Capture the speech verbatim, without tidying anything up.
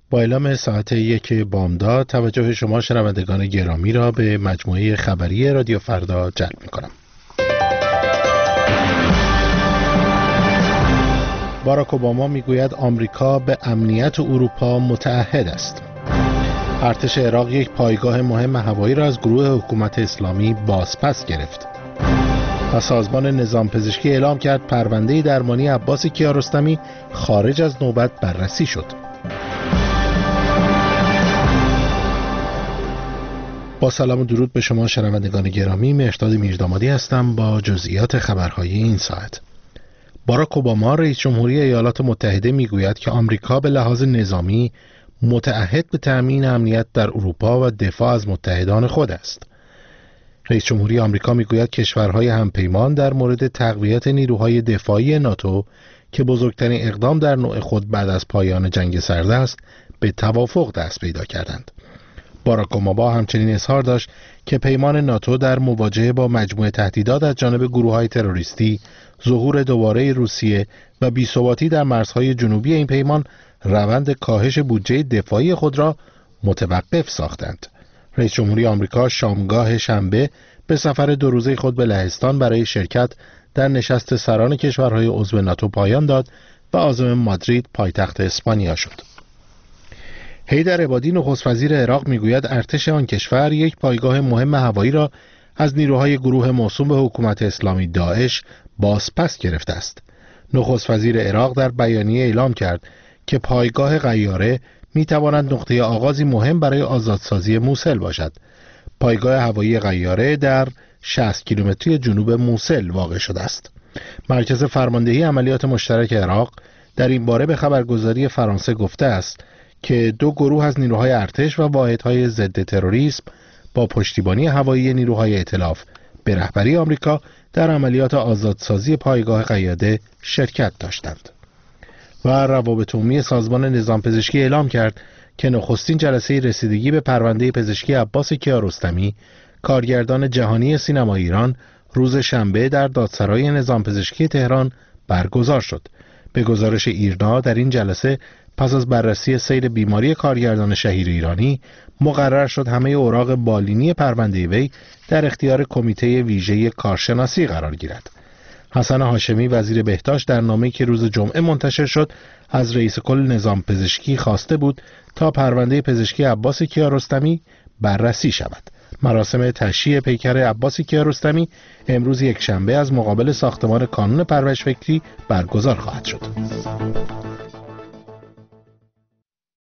با اعلام ساعت یک بامداد توجه شما شنوندگان گرامی را به مجموعه خبری رادیو فردا جلب می‌کنم. باراک اوباما میگوید آمریکا به امنیت اروپا متعهد است. ارتش عراق یک پایگاه مهم هوایی را از گروه حکومت اسلامی بازپس گرفت. و سازمان نظام پزشکی اعلام کرد پرونده درمانی عباس کیارستمی خارج از نوبت بررسی شد. با سلام و درود به شما شنوندگان گرامی، مهرداد میردامادی هستم با جزئیات خبرهای این ساعت. باراک اوباما رئیس جمهوری ایالات متحده میگوید که آمریکا به لحاظ نظامی متعهد به تأمین امنیت در اروپا و دفاع از متحدان خود است. رئیس جمهوری آمریکا میگوید کشورهای همپیمان در مورد تقویت نیروهای دفاعی ناتو که بزرگترین اقدام در نوع خود بعد از پایان جنگ سرد است، به توافق دست پیدا کردند. باراک اوباما همچنین اظهار داشت که پیمان ناتو در مواجهه با مجموعه تهدیدات از جانب گروه‌های تروریستی، ظهور دوباره روسیه و بی‌ثباتی در مرزهای جنوبی این پیمان روند کاهش بودجه دفاعی خود را متوقف ساختند. رئیس جمهوری آمریکا شامگاه شنبه به سفر دو روزه خود به لهستان برای شرکت در نشست سران کشورهای عضو ناتو پایان داد و عازم مادرید پایتخت اسپانیا شد. حیدر عبادی نخست وزیر عراق میگوید ارتش آن کشور یک پایگاه مهم هوایی را از نیروهای گروه موسوم به حکومت اسلامی داعش بازپس گرفته است. نخست وزیر عراق در بیانیه اعلام کرد که پایگاه غیاره می تواند نقطه آغازی مهم برای آزادسازی موصل باشد. پایگاه هوایی غیاره در شصت کیلومتری جنوب موصل واقع شده است. مرکز فرماندهی عملیات مشترک عراق در این باره به خبرگزاری فرانسه گفته است که دو گروه از نیروهای ارتش و واحدهای ضد تروریسم با پشتیبانی هوایی نیروهای ائتلاف به رهبری آمریکا در عملیات آزادسازی پایگاه غیاره شرکت داشتند. و روابط عمومی سازمان نظام پزشکی اعلام کرد که نخستین جلسه رسیدگی به پرونده پزشکی عباس کیارستمی، کارگردان جهانی سینما ایران، روز شنبه در دادسرای نظام پزشکی تهران برگزار شد. به گزارش ایرنا در این جلسه پس از بررسی سیر بیماری کارگردان شهیر ایرانی مقرر شد همه اوراق بالینی پرونده وی در اختیار کمیته ویژه کارشناسی قرار گیرد. حسن هاشمی وزیر بهداشت در نامه‌ای که روز جمعه منتشر شد از رئیس کل نظام پزشکی خواسته بود تا پرونده پزشکی عباس کیارستمی بررسی شود. مراسم تشییع پیکر عباس کیارستمی امروز یک شنبه از مقابل ساختمان کانون پرورش فکری برگزار خواهد شد.